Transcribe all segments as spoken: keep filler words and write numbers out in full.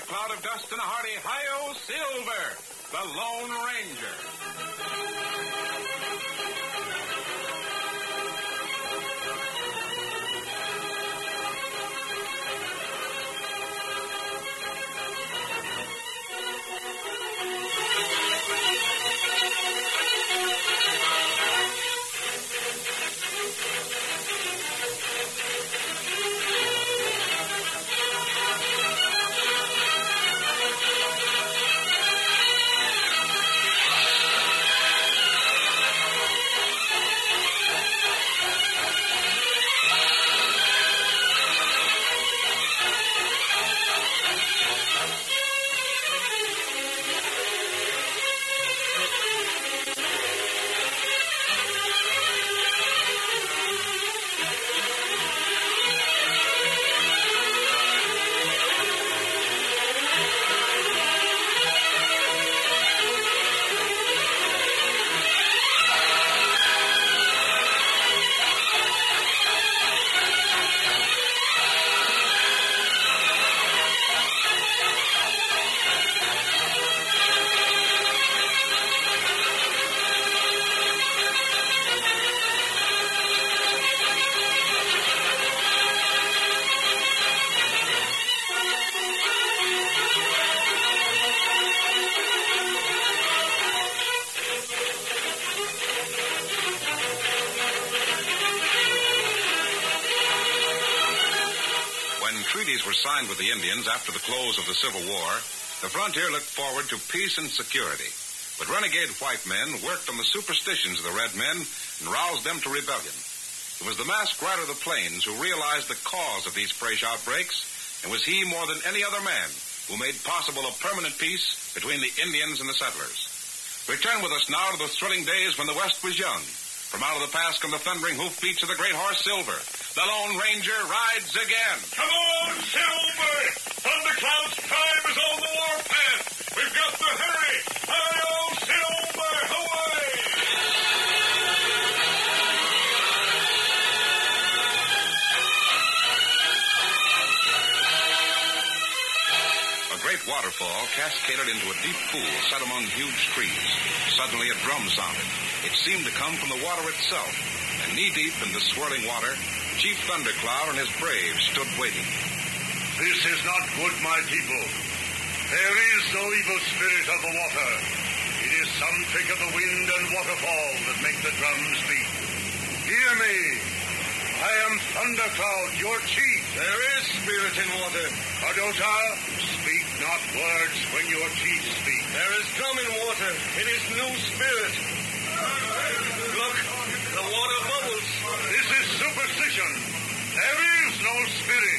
cloud of dust and a hearty hi-yo Silver, the Lone Ranger. Treaties were signed with the Indians after the close of the Civil War, the frontier looked forward to peace and security. But renegade white men worked on the superstitions of the red men and roused them to rebellion. It was the masked rider of the plains who realized the cause of these fresh outbreaks, and was he more than any other man who made possible a permanent peace between the Indians and the settlers. Return with us now to the thrilling days when the West was young. From out of the past come the thundering hoofbeats of the great horse Silver. The Lone Ranger rides again. Come on, Silver! Thundercloud's time is on the warpath. We've got to hurry. Hi-yo, Silver! Away! A great waterfall cascaded into a deep pool set among huge trees. Suddenly a drum sounded. It seemed to come from the water itself, and knee-deep in the swirling water, Chief Thundercloud and his braves stood waiting. This is not good, my people. There is no evil spirit of the water. It is some trick of the wind and waterfall that make the drums beat. Hear me. I am Thundercloud, your chief. There is spirit in water. Cadota, speak not words when your chief speaks. There is drum in water. It is new spirit. Look, the water bubbles. This is superstition. There is no spirit.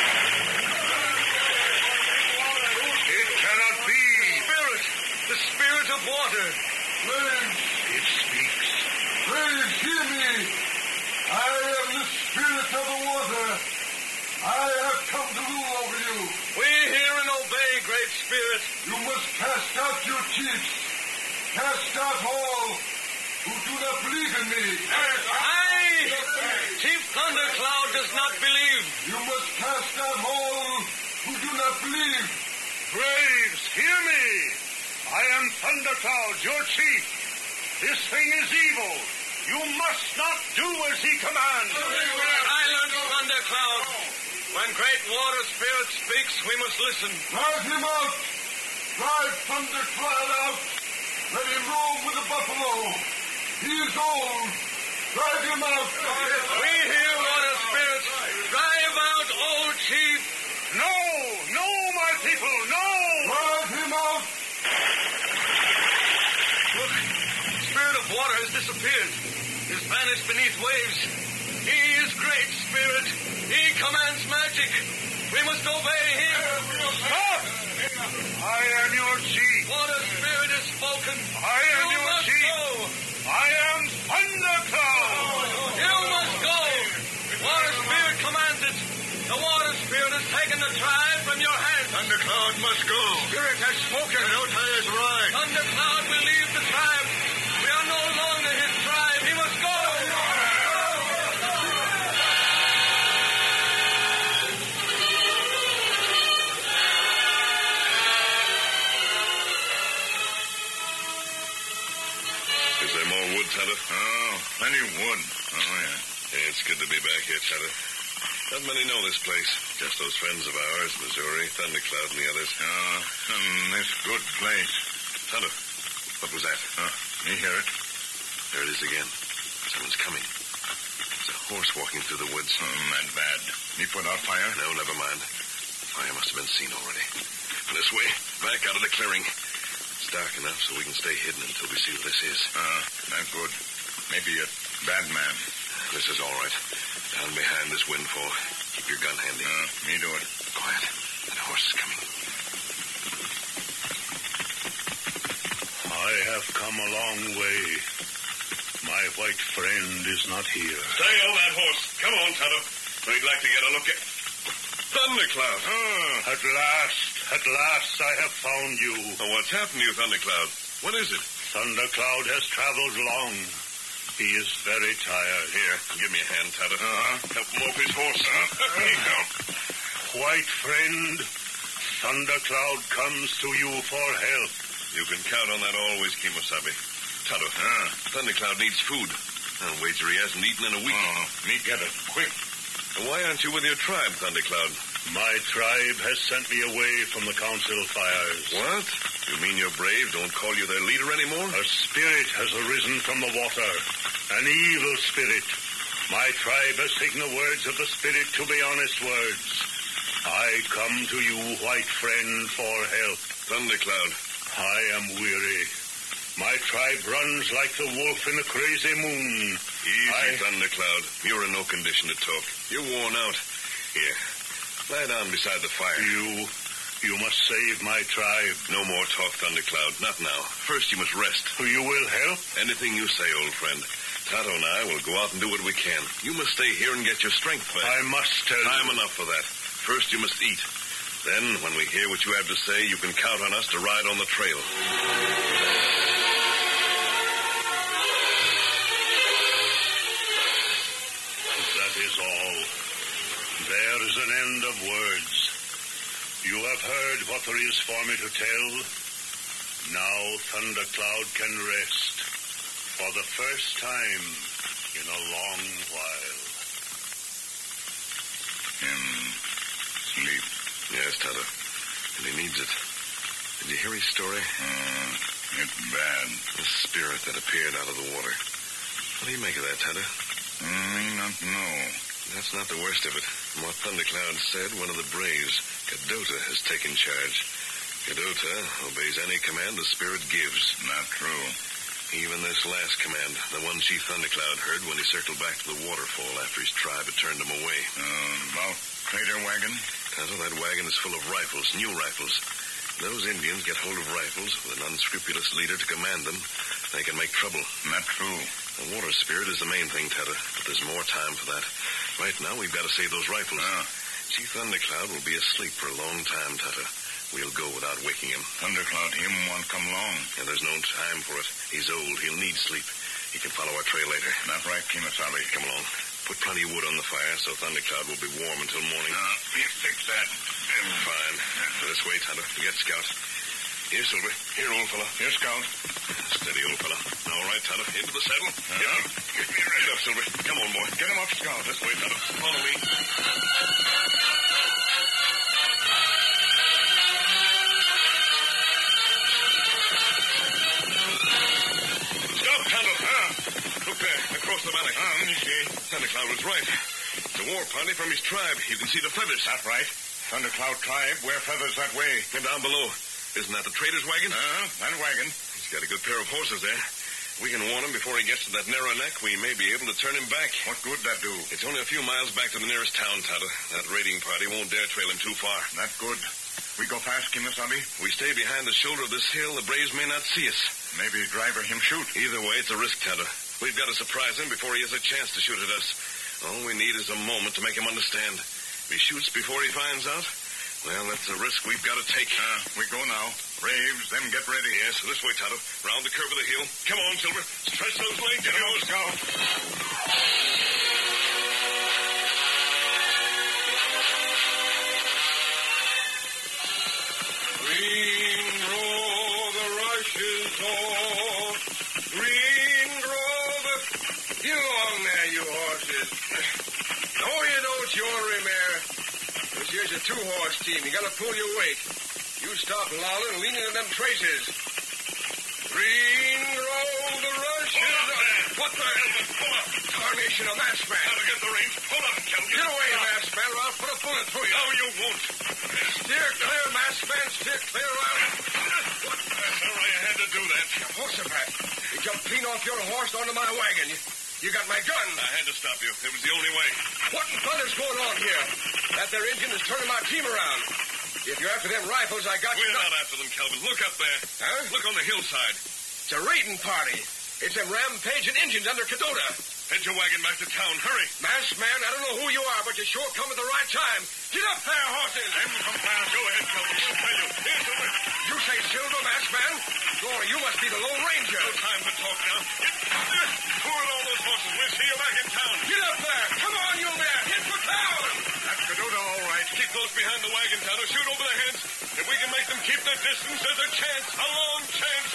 It cannot be. Spirit. The spirit of water. Braves. It speaks. Braves, hear me. I am the spirit of the water. I have come to rule over you. We hear and obey, great spirit. You must cast out your chiefs. Cast out all who do not believe in me. Aye! Chief Thundercloud does not believe. You must cast out all who do not believe. Braves, hear me. I am Thundercloud, your chief. This thing is evil. You must not do as he commands. Silence, Thundercloud. When great water spirit speaks, we must listen. Drive him out. Drive Thundercloud out. Let him roam with the buffalo. He is old. Drive him out. We hear water spirits. Drive out, old chief. No, no, my people, no. Drive him out. Look, spirit of water has disappeared. Has vanished beneath waves. He is great spirit. He commands magic. We must obey him. Stop! I am your chief. Water spirit has spoken. I am you your chief. Go. I am Thundercloud. You must go. Water spirit commands it. The water spirit has taken the tribe from your hands. Thundercloud must go. Spirit has spoken. Cadota is right. Thundercloud will leave the tribe. We are no longer his tribe. He must go. Is there more wood, Tonto? Oh, plenty of wood. Oh, yeah. Yeah, it's good to be back here, Tonto. Not many know this place. Just those friends of ours, Missouri, Thundercloud, and the others. Oh, um, this good place. Tonto, what was that? Oh, me hear it. There it is again. Someone's coming. There's a horse walking through the woods. Oh, that bad. Me put out fire? No, never mind. The fire must have been seen already. This way, back out of the clearing. It's dark enough so we can stay hidden until we see what this is. Ah, uh, that good. Maybe a bad man. This is all right. Down behind this windfall. Keep your gun handy. Uh, me do it. Quiet. That horse is coming. I have come a long way. My white friend is not here. Stay on that horse. Come on, Tonto. We'd like to get a look at Thundercloud. Oh. At last, at last I have found you. Oh, what's happened to you, Thundercloud? What is it? Thundercloud has traveled long. He is very tired. Here, give me a hand, Tonto. Uh-huh. Help him off his horse. Uh, here you go. White friend, Thundercloud comes to you for help. You can count on that always, Kemosabe. Tonto, uh, Thundercloud needs food. I'll wager he hasn't eaten in a week. Oh, me get it. Quick. Why aren't you with your tribe, Thundercloud? My tribe has sent me away from the council fires. What? You mean your brave don't call you their leader anymore? A spirit has arisen from the water. An evil spirit. My tribe has taken the words of the spirit to be honest words. I come to you, white friend, for help. Thundercloud. I am weary. My tribe runs like the wolf in a crazy moon. Easy, I... Thundercloud. You're in no condition to talk. You're worn out. Here, lie down beside the fire. You, you must save my tribe. No more talk, Thundercloud. Not now. First, you must rest. You will help? Anything you say, old friend. Tonto and I will go out and do what we can. You must stay here and get your strength back. I must tell Time you. enough for that. First, you must eat. Then, when we hear what you have to say, you can count on us to ride on the trail. That is all. There is an end of words. You have heard what there is for me to tell. Now Thundercloud can rest for the first time in a long while. In sleep. Yes, Tonto. And he needs it. Did you hear his story? Uh, it's bad. The spirit that appeared out of the water. What do you make of that, Tonto? Me not know. That's not the worst of it. From what Thundercloud said, one of the braves, Cadota, has taken charge. Cadota obeys any command the spirit gives. Not true. Even this last command, the one Chief Thundercloud heard when he circled back to the waterfall after his tribe had turned him away. Uh, about trader wagon? Tonto, that wagon is full of rifles, new rifles. Those Indians get hold of rifles with an unscrupulous leader to command them. They can make trouble. Not true. The water spirit is the main thing, Tonto, but there's more time for that. Right now, we've got to save those rifles. Uh, Chief Thundercloud will be asleep for a long time, Tonto. We'll go without waking him. Thundercloud, him won't come long. And there's no time for it. He's old. He'll need sleep. He can follow our trail later. Not right, Kemosabe. Come along. Put plenty of wood on the fire so Thundercloud will be warm until morning. Uh, you fix that. Fine. This way, Tonto. Forget Scout. Here, Silver. Here, old fella. Here, Scout. Steady, old fella. All right, Tonto. Into the saddle. Uh-huh. Get, get me ready. Get up, Silver. Come on, boy. Get him up, Scout. This way, Tonto. Follow me. Stop, Tonto. Uh, Look there, across the valley. uh, let me see. Thundercloud was right. It's a war party from his tribe. You can see the feathers. That's right. Thundercloud tribe wear feathers that way. And down below. Isn't that the trader's wagon? Uh, that wagon. He's got a good pair of horses there. We can warn him before he gets to that narrow neck. We may be able to turn him back. What good that do? It's only a few miles back to the nearest town, Tonto. That raiding party won't dare trail him too far. That good. We go fast, Kemosabe. We stay behind the shoulder of this hill. The braves may not see us. Maybe driver him shoot. Either way, it's a risk, Tonto. We've got to surprise him before he has a chance to shoot at us. All we need is a moment to make him understand. If he shoots before he finds out, well, that's a risk we've got to take. Uh, we go now. Braves, them get ready. Yes, this way, Tonto. Round the curve of the hill. Come on, Silver. Stretch those legs. Get him up, Scout. Green roll the rushes o'er, green horses. No, you don't, you ornery mare. This here's a two-horse team. You gotta pull your weight. You stop lolling and lean into them traces. Green roll the rushes. Hold up, man. What the hell? Pull up. Tarnation, a masked man. Gotta get the reins. Pull up, Kelvin. Get away, masked man, or I'll put a bullet through you. No, you won't. Steer clear, masked man. Steer clear around. What? That's all right. I had to do that. Jehoshaphat, you jumped clean off your horse onto my wagon. You, you got my gun. I had to stop you. It was the only way. What in thunder's going on here? That there engine is turning my team around. If you're after them rifles, I got you. We're not after them, Kelvin. Look up there. Huh? Look on the hillside. It's a raiding party. It's them rampaging Indians under Cadota. Head your wagon back to town. Hurry. Masked man, I don't know who you are, but you sure come at the right time. Get up there, horses. I'm from town. Go ahead, Kelvin. We'll tell you. Here's the way. You say Silver, masked man? Glory, you must be the Lone Ranger. No time to talk now. Get, pull all those horses. We'll see you back in town. Get up there. Come on, you there. Hit for town. That's Cadota, all right. Keep close behind the wagon town or shoot over their heads. If we can make them keep their distance, there's a chance. A long chance.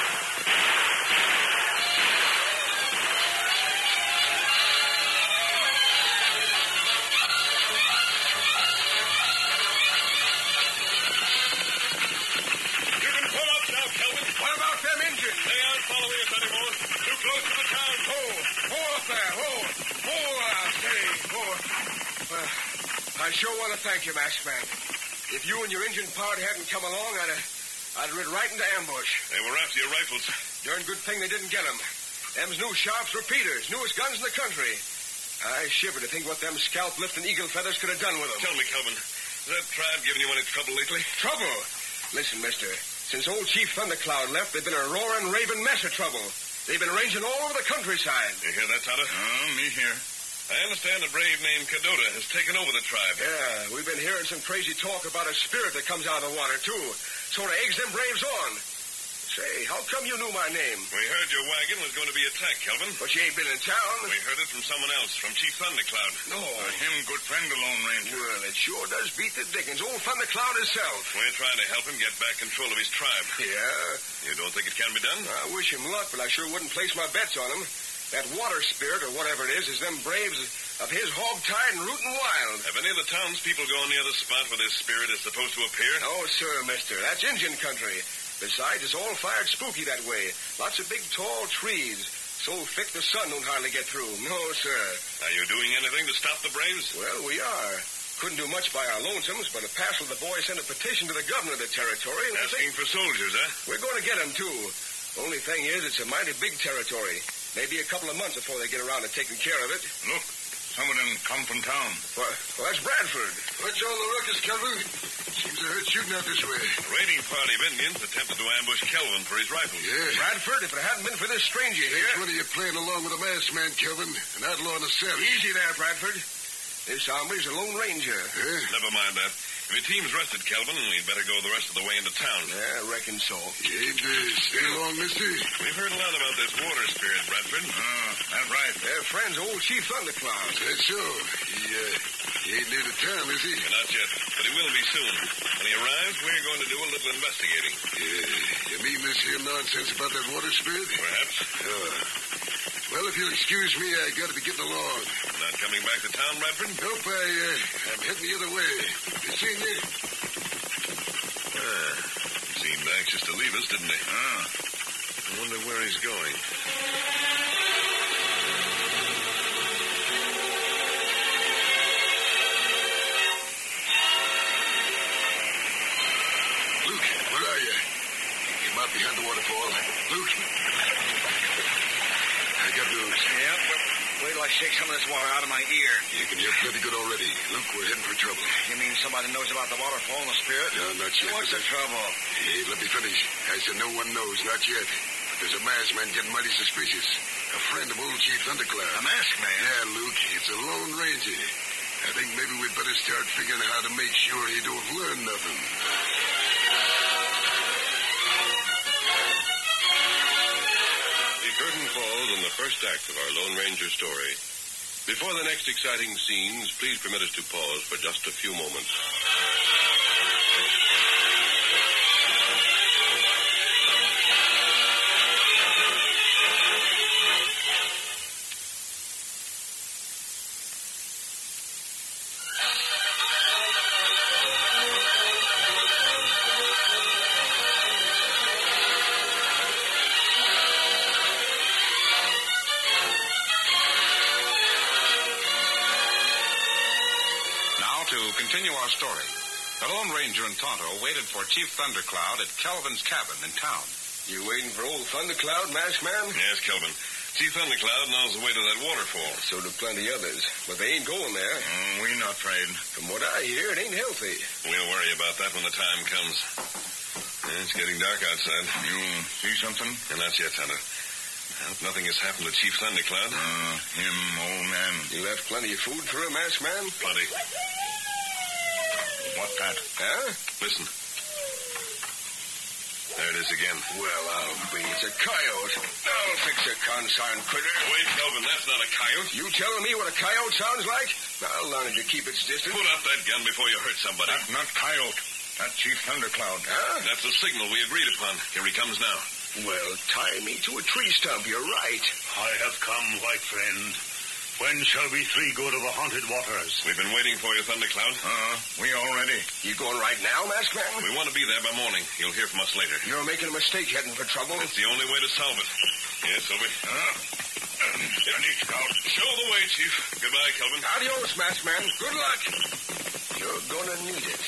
What about them engines? They aren't following us anymore. Too close to the town. Oh, oh, up there. Oh, oh, I say. Oh. Well, I sure want to thank you, masked man. If you and your engine party hadn't come along, I'd have, I'd rid right into ambush. They were after your rifles. Darn good thing they didn't get them. Them's new Sharps repeaters, newest guns in the country. I shiver to think what them scalp-lifting eagle feathers could have done with them. Tell me, Kelvin, has that tribe given you any trouble lately? Trouble? Listen, mister. Since old Chief Thundercloud left, they've been a roaring, raving mess of trouble. They've been ranging all over the countryside. You hear that, Tonto? Oh, me here. I understand a brave named Cadota has taken over the tribe. Yeah, we've been hearing some crazy talk about a spirit that comes out of the water, too. Sort of eggs them braves on. Say, how come you knew my name? We heard your wagon was going to be attacked, Kelvin. But you ain't been in town. We heard it from someone else, from Chief Thundercloud. No. Uh, him good friend, the Lone Ranger. Well, it sure does beat the dickens. Old Thundercloud himself. We're trying to help him get back control of his tribe. Yeah? You don't think it can be done? I wish him luck, but I sure wouldn't place my bets on him. That water spirit, or whatever it is, is them braves of his hog-tied and rootin' wild. Have any of the townspeople gone near the spot where this spirit is supposed to appear? No, sir, mister. That's Indian country. Besides, it's all fired spooky that way. Lots of big, tall trees. So thick the sun don't hardly get through. No, sir. Are you doing anything to stop the braves? Well, we are. Couldn't do much by our lonesomes, but a passel of the boys sent a petition to the governor of the territory. Asking for soldiers, huh? We're going to get them, too. Only thing is, it's a mighty big territory. Maybe a couple of months before they get around to taking care of it. Look, some of them come from town. Well, well that's Bradford. What's all the ruckus, Kelvin? Seems I heard shooting out this way. A raiding party of Indians attempted to ambush Kelvin for his rifles. Yeah. Bradford, if it hadn't been for this stranger here... Which one of you playing along with a masked man, Kelvin? An outlaw and a savage. Easy there, Bradford. This hombre's a Lone Ranger. Yeah? Never mind that. If your team's rested, Kelvin, we'd better go the rest of the way into town. Yeah, I reckon so. You ain't uh, stay long, mister? We've heard a lot about this water spirit, Bradford. Oh, that's right. They're friends of old Chief Thundercloud. That's so. He, uh, he ain't near the town, is he? Not yet, but he will be soon. When he arrives, we're going to do a little investigating. Yeah. You mean this here nonsense about that water spirit? Perhaps. Uh, well, if you'll excuse me, I gotta be getting along. Not coming back to town, Bradford? Nope, I, uh, I'm heading the other way. You seen me? Ah, seemed anxious to leave us, didn't he? Ah. I wonder where he's going. Luke, where are you? Came out behind the waterfall. Luke. I got news. Yeah, but wait till I shake some of this water out of my ear. You can hear plenty good already. Luke, we're heading for trouble. You mean somebody knows about the waterfall and the spirit? No, not yet. What's the trouble? Hey, let me finish. I said no one knows, not yet. But there's a masked man getting mighty suspicious. A friend of old Chief Thundercloud. A masked man? Yeah, Luke. It's a Lone Ranger. I think maybe we'd better start figuring how to make sure he don't learn nothing. The curtain falls on the first act of our Lone Ranger story. Before the next exciting scenes, please permit us to pause for just a few moments. continue our story. The Lone Ranger and Tonto waited for Chief Thundercloud at Kelvin's cabin in town. You waiting for old Thundercloud, Masked Man? Yes, Kelvin. Chief Thundercloud knows the way to that waterfall. So do plenty others, but they ain't going there. Mm, we're not afraid. From what I hear, it ain't healthy. We'll worry about that when the time comes. It's getting dark outside. You see something? And not yet, Tonto. I hope nothing has happened to Chief Thundercloud. Uh, him, old man. You left plenty of food for him, Masked Man? Plenty. What that? Huh? Listen. There it is again. Well, I'll be. It's a coyote. I'll fix a consarn critter. Wait, Kelvin, that's not a coyote. You telling me what a coyote sounds like? I'll learn it to keep its distance. Put up that gun before you hurt somebody. That's not coyote. That's Chief Thundercloud. Huh? That's the signal we agreed upon. Here he comes now. Well, tie me to a tree stump. You're right. I have come, white friend. When shall we three go to the haunted waters? We've been waiting for you, Thundercloud. Uh, we all ready. You going right now, Masked Man? We want to be there by morning. You'll hear from us later. You're making a mistake heading for trouble. It's the only way to solve it. Yes, Obi. Uh, steady, Scout. Show the way, Chief. Goodbye, Kelvin. Adios, Masked Man. Good luck. You're gonna need it.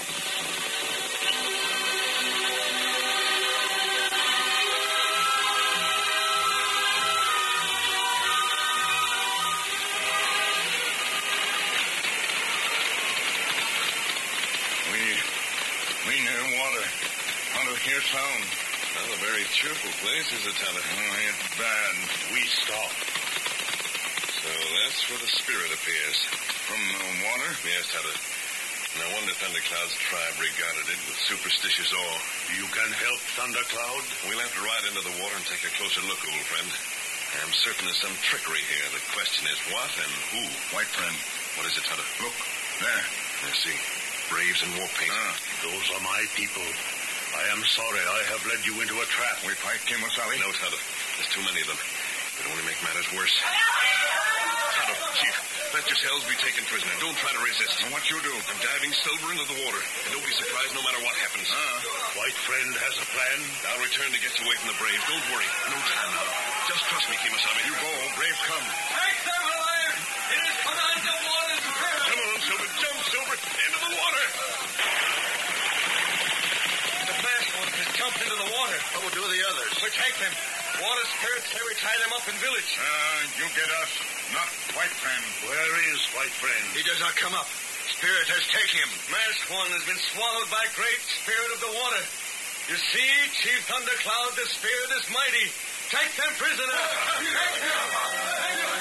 Hear sound. Not a very cheerful place, is it, Tonto? Oh, it's bad. We stop. So that's where the spirit appears. From the water? Yes, Tonto. No wonder Thundercloud's tribe regarded it with superstitious awe. You can help Thundercloud? We'll have to ride into the water and take a closer look, old friend. I'm certain there's some trickery here. The question is what and who? White friend. What is it, Tonto? Look, there. I see. Braves in war paint. Ah, those are my people. I am sorry I have led you into a trap. We fight Kimasabi? No, Tonto. There's too many of them. It only make matters worse. Tonto, Chief, let yourselves be taken prisoner. Don't try to resist. And what you do? I'm diving Silver into the water. And don't be surprised no matter what happens. Ah, White friend has a plan? I'll return to get you away from the Braves. Don't worry. No time now. Just trust me, Kimasabi. You go. Brave come. Take them alive! It is Commander Water's prayer! Come on, Silver. Jump, Silver. Into the water. Jumped into the water. What will do the others? We take them. Water spirits say we tie them up in village. Ah, uh, you get us, not White friend. Where is White friend? He does not come up. Spirit has taken him. Masked One has been swallowed by great spirit of the water. You see, Chief Thundercloud, the spirit is mighty. Take them prisoner. Take them.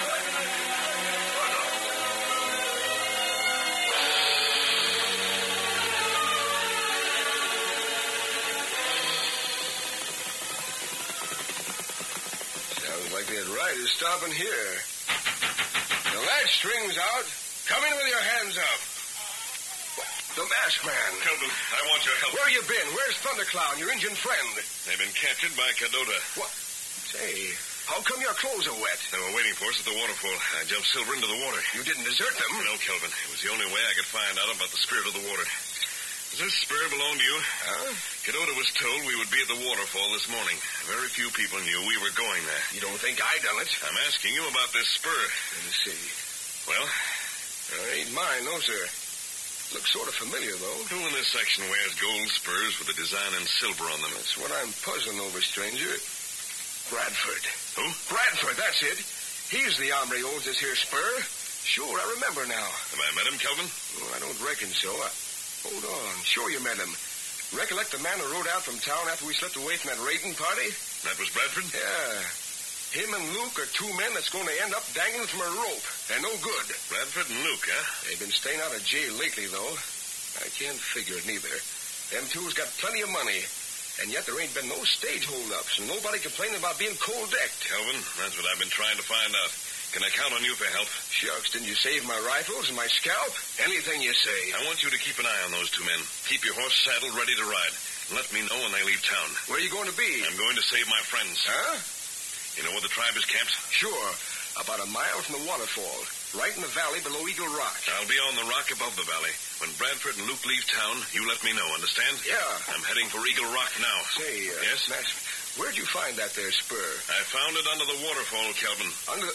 Like that riders stopping here. The latch string's out. Come in with your hands up. The Masked Man. Kelvin, I want your help. Where you been? Where's Thundercloud, your Indian friend? They've been captured by Cadota. What? Say, how come your clothes are wet? They were waiting for us at the waterfall. I jumped Silver into the water. You didn't desert them? No, Kelvin. It was the only way I could find out about the spirit of the water. Does this spur belong to you? Huh? Cadota was told we would be at the waterfall this morning. Very few people knew we were going there. You don't think I done it? I'm asking you about this spur. Let me see. Well? Uh, ain't mine, no, sir. Looks sort of familiar, though. Who in this section wears gold spurs with a design in silver on them? That's what I'm puzzling over, stranger. Bradford. Who? Bradford, that's it. He's the hombre who owns this here spur. Sure, I remember now. Have I met him, Kelvin? Well, I don't reckon so. I... Hold on. Sure you met him. Recollect the man who rode out from town after we slipped away from that raiding party? That was Bradford? Yeah. Him and Luke are two men that's going to end up dangling from a rope. They're no good. Bradford and Luke, huh? They've been staying out of jail lately, though. I can't figure it neither. Them two's got plenty of money. And yet there ain't been no stage holdups, and nobody complaining about being cold-decked. Kelvin, that's what I've been trying to find out. Can I count on you for help? Shucks, didn't you save my rifles and my scalp? Anything you say. I want you to keep an eye on those two men. Keep your horse saddled, ready to ride. And let me know when they leave town. Where are you going to be? I'm going to save my friends. Huh? You know where the tribe is camped? Sure. About a mile from the waterfall. Right in the valley below Eagle Rock. I'll be on the rock above the valley. When Bradford and Luke leave town, you let me know, understand? Yeah. I'm heading for Eagle Rock now. Say, uh, yes? Max, where'd you find that there spur? I found it under the waterfall, Kelvin. Under the...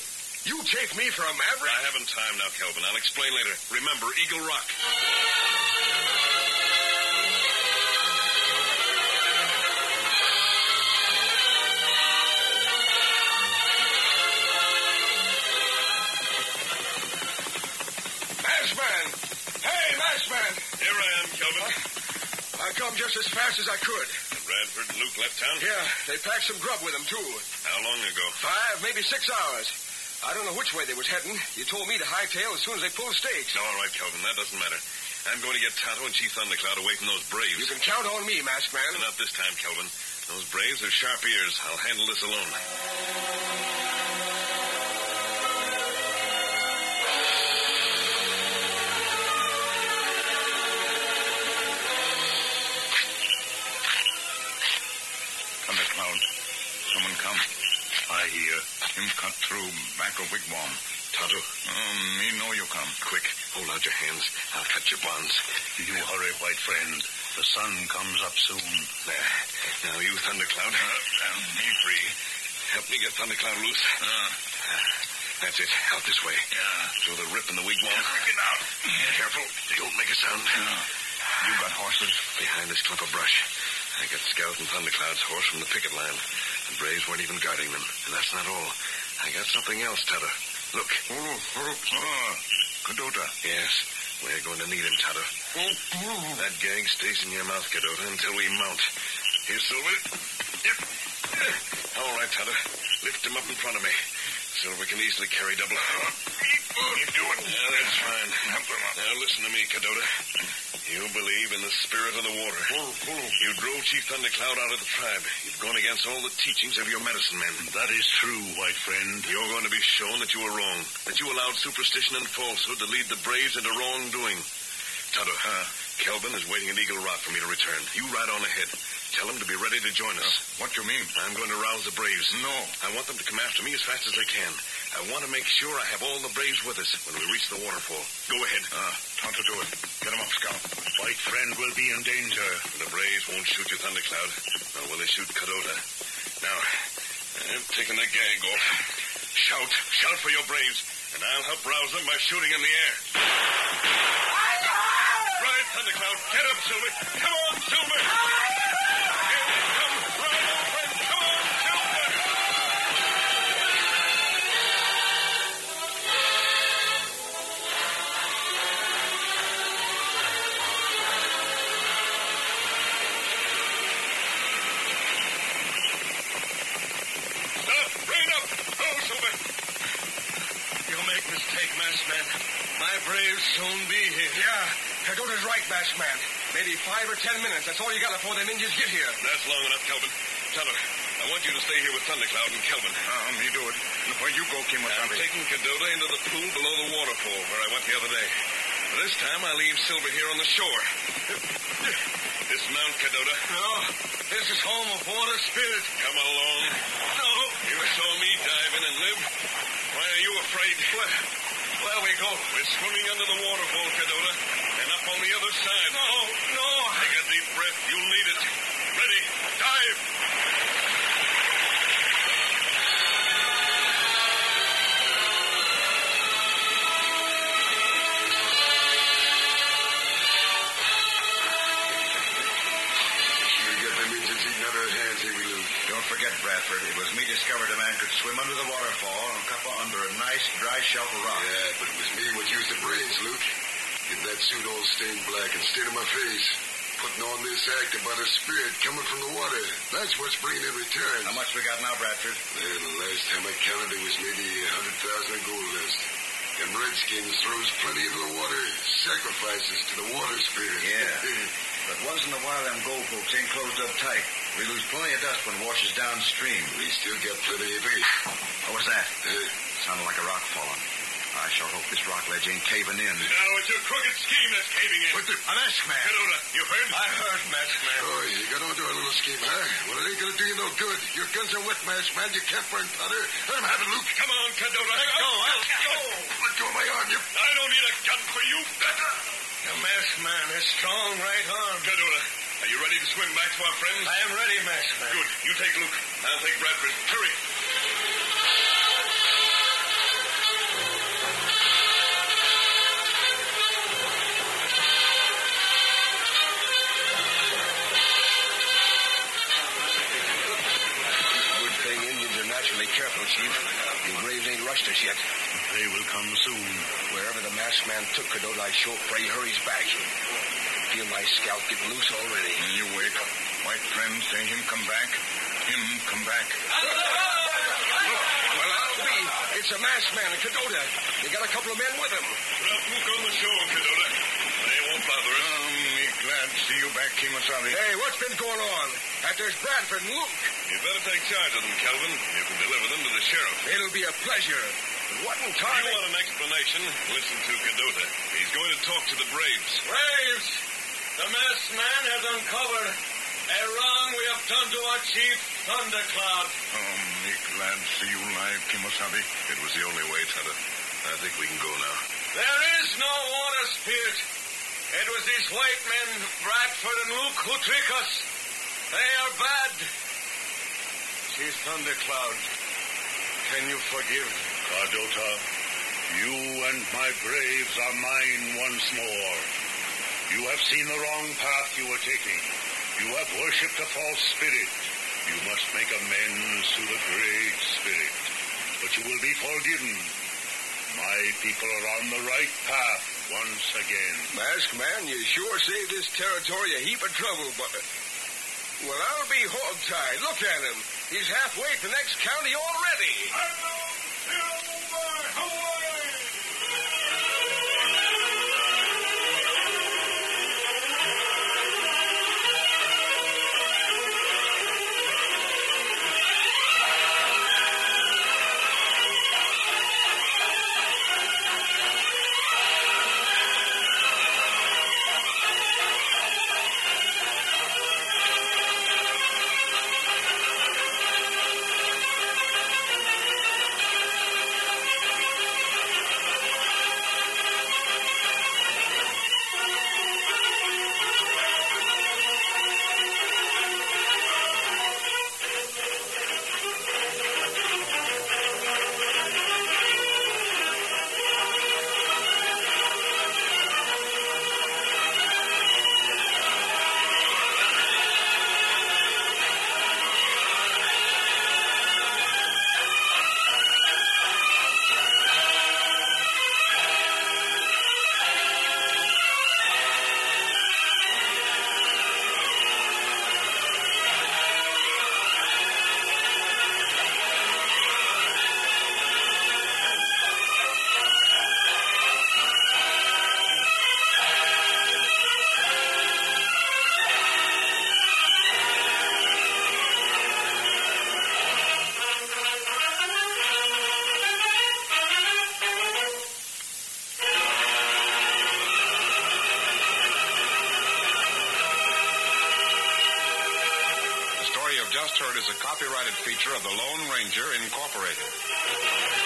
You take me for a maverick? I haven't time now, Kelvin. I'll explain later. Remember, Eagle Rock. Maskman! Hey, Maskman! Here I am, Kelvin. I come just as fast as I could. Bradford and Luke left town? Yeah, they packed some grub with them, too. How long ago? Five, maybe six hours. I don't know which way they was heading. You told me to hightail as soon as they pulled stakes. All right, Kelvin, that doesn't matter. I'm going to get Tonto and Chief Thundercloud away from those braves. You can count on me, Maskman. Not this time, Kelvin. Those braves have sharp ears. I'll handle this alone. Thundercloud, someone come. I hear him cut through back of wigwam. Tonto. Oh, me know you come. Quick, hold out your hands. I'll cut your bonds. You hurry, white friend. The sun comes up soon. There. Now you, Thundercloud. Uh, me free. Help me get Thundercloud loose. Uh, That's it. Out this way. yeah. Through the rip in the wigwam. Get out. Careful. Don't make a sound. Uh, you got horses? Behind this clump of brush. I got Scout and Thundercloud's horse from the picket line. The braves weren't even guarding them. And that's not all. I got something else, Tonto. Look. Oh, oh, oh. Cadota. Yes. We're going to need him, Tonto. That gag stays in your mouth, Cadota, until we mount. Here, Silver. Yep. All right, Tonto. Lift him up in front of me. Silver can easily carry double. You do it. Yeah, that's fine. Now listen to me, Cadota. You believe in the spirit of the water. You drove Chief Thundercloud out of the tribe. You've gone against all the teachings of your medicine men. That is true, white friend. You're going to be shown that you were wrong. That you allowed superstition and falsehood to lead the braves into wrongdoing. Tonto, uh, Kelvin is waiting at Eagle Rock for me to return. You ride on ahead. Tell them to be ready to join us. Uh, what you mean? I'm going to rouse the braves. No. I want them to come after me as fast as they can. I want to make sure I have all the braves with us when we reach the waterfall. Go ahead. Ah, uh, time to do it. Get him up, Scout. White friend will be in danger. The braves won't shoot you, Thundercloud. Nor will they shoot Cadota. Now, I'm taking the gag off. Shout. Shout for your braves. And I'll help rouse them by shooting in the air. Right, Thundercloud. Get up, Silver. Come on, Silver. Here they come. Ride, old friend. Come on, Silver. Stop. Rein up. Go, Silver. You make mistake, Maskman. My braves soon be here. Yeah, Cadota's right, Maskman. Maybe five or ten minutes. That's all you got before them Indians get here. That's long enough, Kelvin. Tonto, I want you to stay here with Thundercloud and Kelvin. Uh, me do it. Where you go, Kim I'm Wasabi? taking Cadota into the pool below the waterfall where I went the other day. This time I leave Silver here on the shore. Dismount, Cadota. No, this is home of water spirit. Come along. No. You saw me dive in and live. Why are you afraid? Where, where we go? We're swimming under the waterfall, Cadota, and up on the other side. No, no. Take a deep breath. You'll need it. Ready. Dive. Don't forget, Bradford, it was me discovered a man could swim under the waterfall and come under a nice dry shelf of rock. Yeah, but it was me what used the brains, Luke. Get that suit all stained black and stay to my face. Putting on this act about a spirit coming from the water. That's what's bringing in returns. How much we got now, Bradford? Well, the last time I counted, it was maybe a hundred thousand gold dust. Them redskins throws plenty into the water. Sacrifices to the water spirit. Yeah. But once in a while, them gold folks ain't closed up tight. We lose plenty of dust when it washes downstream. We still got plenty of it. What was that? Uh, Sounded like a rock falling. I sure hope this rock ledge ain't caving in. Now it's your crooked scheme that's caving in. What the... A masked man. Cadota, you heard? I heard, Maskman. Oh, you got onto our little scheme, huh? Well, it ain't gonna do you no good. Your guns are wet, masked man. You can't burn powder. Let him have it, Luke. Come on, Cadota. Let go. I'll go. Let go of my arm, you... I don't need a gun for you. The Maskman has strong right arm. Cadota, are you ready to swim back to our friends? I am ready, Maskman. Good. You take Luke. I'll take Bradford. Hurry. Be careful, Chief. The Braves ain't rushed us yet. They will come soon. Wherever the masked man took Cadota, I sure pray he hurries back. Feel my scalp getting loose already. You wait. White friend say him come back. Him come back. Well, I'll be. It's a masked man in Cadota. They got a couple of men with him. Look on the shore, Cadota. They won't bother us. Um, me glad to see you back, Kimasabi. Hey, what's been going on? That there's Bradford and Luke. You better take charge of them, Kelvin. You can deliver them to the sheriff. It'll be a pleasure. What in time? You want an explanation? Listen to Cadota. He's going to talk to the Braves. Braves! The masked man has uncovered a wrong we have done to our chief, Thundercloud. Oh, me glad to see you alive, Kimasabi. It was the only way, Tada. I think we can go now. There is no water spirit. It was these white men, Bradford and Luke, who trick us. They are bad. Chief Thundercloud, can you forgive? Cadota, you and my braves are mine once more. You have seen the wrong path you were taking. You have worshipped a false spirit. You must make amends to the Great Spirit. But you will be forgiven. My people are on the right path once again. Masked man, you sure saved this territory a heap of trouble, but... Well, I'll be hog-tied. Look at him. He's halfway to the next county already. Just heard is a copyrighted feature of the Lone Ranger, Incorporated.